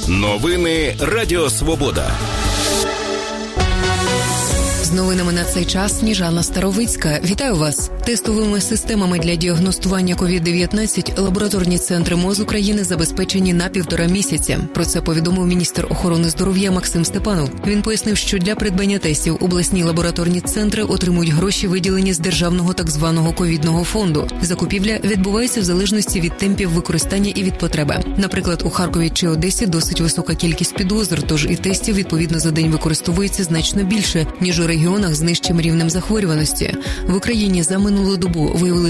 Новини Радіо Свобода. З новинами на цей час Сніжана Старовицька. Вітаю вас. Тестовими системами для діагностування COVID-19 лабораторні центри МОЗ України забезпечені на 1,5 місяця. Про це повідомив міністр охорони здоров'я Максим Степанов. Він пояснив, що для придбання тестів обласні лабораторні центри отримують гроші, виділені з державного так званого ковідного фонду. Закупівля відбувається в залежності від темпів використання і від потреби. Наприклад, у Харкові чи Одесі досить висока кількість підозр, тож і тестів відповідно за день використовується значно більше, ніж у регіонах з нижчим рівнем захворюваності. В Україні за минулу добу виявили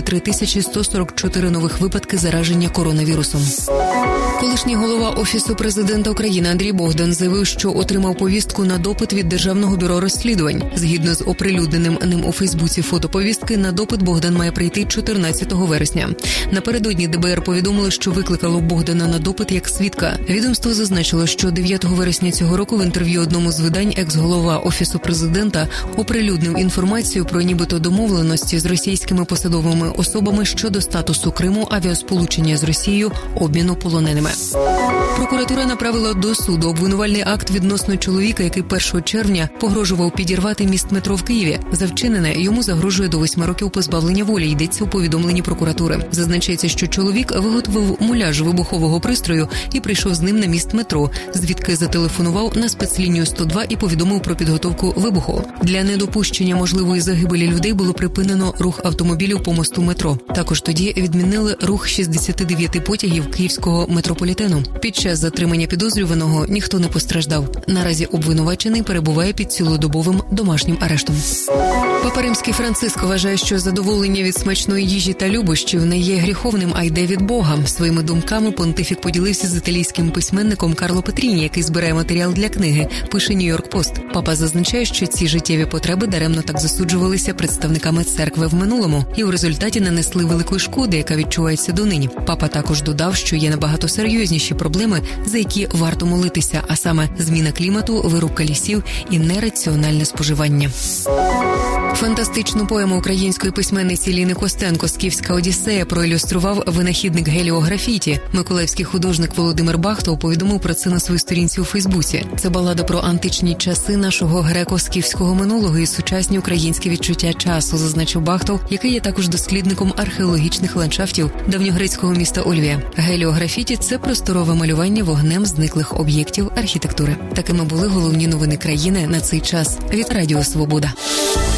3144 нових випадки зараження коронавірусом. Колишній голова Офісу президента України Андрій Богдан заявив, що отримав повістку на допит від Державного бюро розслідувань. Згідно з оприлюдненим ним у Фейсбуці фотоповістки, на допит Богдан має прийти 14 вересня. Напередодні ДБР повідомили, що викликало Богдана на допит як свідка. Відомство зазначило, що 9 вересня цього року в інтерв'ю одному з видань екс-голова Офісу президента оприлюднив інформацію про нібито домовленості з російськими посадовими особами щодо статусу Криму, авіасполучення з Росією, обміну полоненими. Прокуратура направила до суду обвинувальний акт відносно чоловіка, який 1 червня погрожував підірвати міст метро в Києві. За вчинене йому загрожує до 8 років позбавлення волі, йдеться у повідомленні прокуратури. Зазначається, що чоловік виготовив муляж вибухового пристрою і прийшов з ним на міст метро, звідки зателефонував на спецлінію 102 і повідомив про підготовку вибуху. Для недопущення можливої загибелі людей було припинено рух автомобілів по мосту метро. Також тоді відмінили рух 69 потягів київського метрополітену. Під час затримання підозрюваного ніхто не постраждав. Наразі обвинувачений перебуває під цілодобовим домашнім арештом. Папа Римський Франциск вважає, що задоволення від смачної їжі та любощів не є гріховним, а йде від Бога. Своїми думками понтифік поділився з італійським письменником Карло Петріні, який збирає матеріал для книги, пише Нью-Йорк Пост. Папа зазначає, що ці життєві потреби даремно так засуджувалися представниками церкви в минулому і в результаті нанесли великої шкоди, яка відчувається донині. Папа також додав, що є набагато серйозніші проблеми, за які варто молитися, а саме зміна клімату, вирубка лісів і нераціональне споживання. Фантастичну поему української письменниці Ліни Костенко «Скіфська Одіссея» проілюстрував винахідник геліографіті. Миколаївський художник Володимир Бахтов повідомив про це на своїй сторінці у Фейсбуці. Це балада про античні часи нашого греко-скіфського минулого і сучасні українські відчуття часу, зазначив Бахтов, який є також дослідником археологічних ландшафтів давньогрецького міста Ольвія. Геліографіті – це просторове малювання вогнем зниклих об'єктів архітектури. Такими були головні новини країни на цей час від Радіо Свобода.